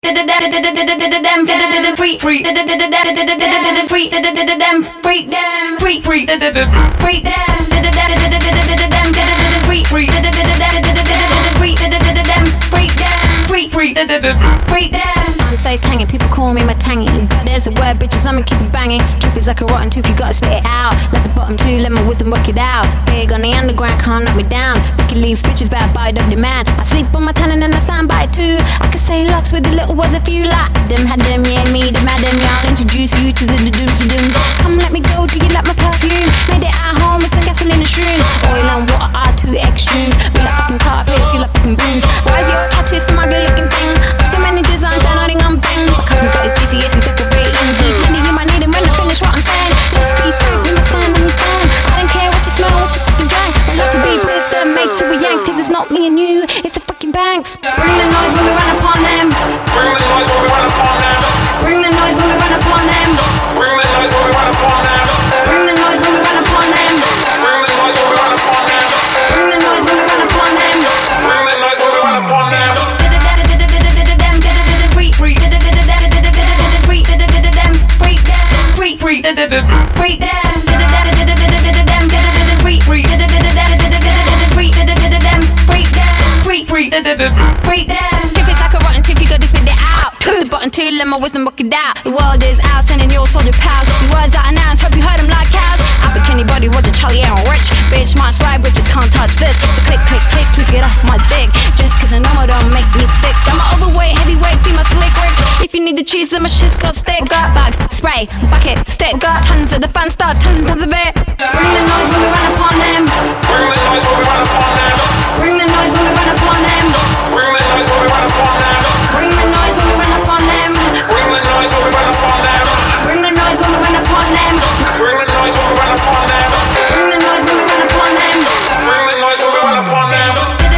I'm so tangy, people call me my tangy. There's a word, bitches, I'ma keep it banging. Truth is like a rotten tooth, you gotta spit it out. Let the bottom two, let my wisdom work it out. Big on the underground, can't knock me down. Wicked leaves, bitches, better buy up demand. I sleep on my talent and I stand by it too. I can say lots with the little words if you like them. Had them, yeah, me, them, had them, yeah. I'll introduce you to the dooms. Come let me go, do you like my perfume? Made it at home with some gasoline and shrooms. Oil and water are two extremes. We like fucking carpets, you like fucking brooms. Why is your tattoo some ugly looking thing? Look at many designs, they're nodding on bang. My cousin's got his DCS, he's decorating. He's handing you my need him when I finish what I'm saying. Just be frank, when you stand, when you stand. I don't care what you smell, what you fucking drink. I love to be pissed and made to be yanks. Cause it's not me and you, it's the fucking banks. Bring the noise when we run upon them. Bring the noise when we run upon them. Bring the noise when we run upon them. Bring the noise when we run upon them. Bring the noise when we run upon them. Bring the noise when we run upon them. Bring the noise when we run upon them. Bring the noise when we run upon them. If it's like a rotten tooth, you gotta spit it out. Took the button too, let my wisdom work it out. The world is out, sending your soldier pals. The words I announce, hope you heard them like cows. I think anybody, Roger, Charlie, and Rich. Bitch, my swag, bitches can't touch this. So click, click, click, please get off my dick. Just cause I know I don't make me thick. I'm an overweight, heavyweight, be my slick Rick. If you need the cheese, then my shit's got stick. Got bag, spray, bucket, stick. Got tons of the fun stuff, tons and tons of it. Bring the noise when we run upon them. Bring the noise when we run upon them. Bring the noise when we run upon them. Bring the noise when we run upon them. Bring the noise when we run upon them. Bring the noise when we run upon them. Bring the noise when we run upon them. Bring the noise when we run upon them. Bring the noise when we run upon them. Bring the noise when we run upon them.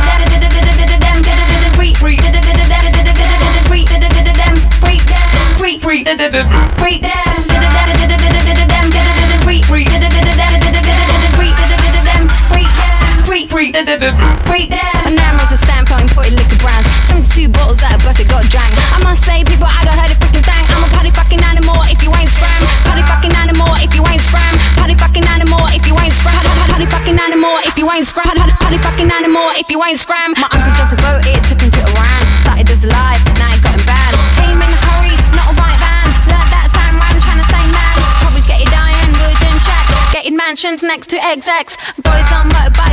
And now I'm a stand for imported liquor brands. 72 bottles at a birthday got drank. I must say, people, I got heard a freaking thing. I'm a party fucking animal if you ain't scram. Party fucking animal if you ain't scram. Party fucking animal if you ain't scram. Party fucking animal if you ain't scram. Party fucking animal if you ain't scram. My uncle jumped a boat, it took him to Iran. Started as a lie, now he got him banned. Came in a hurry, not a white van. Learned that Sam Ram trying to say man. Probably get it dying, wooden shacks. Gated mansions next to XX. Boys on motorbikes.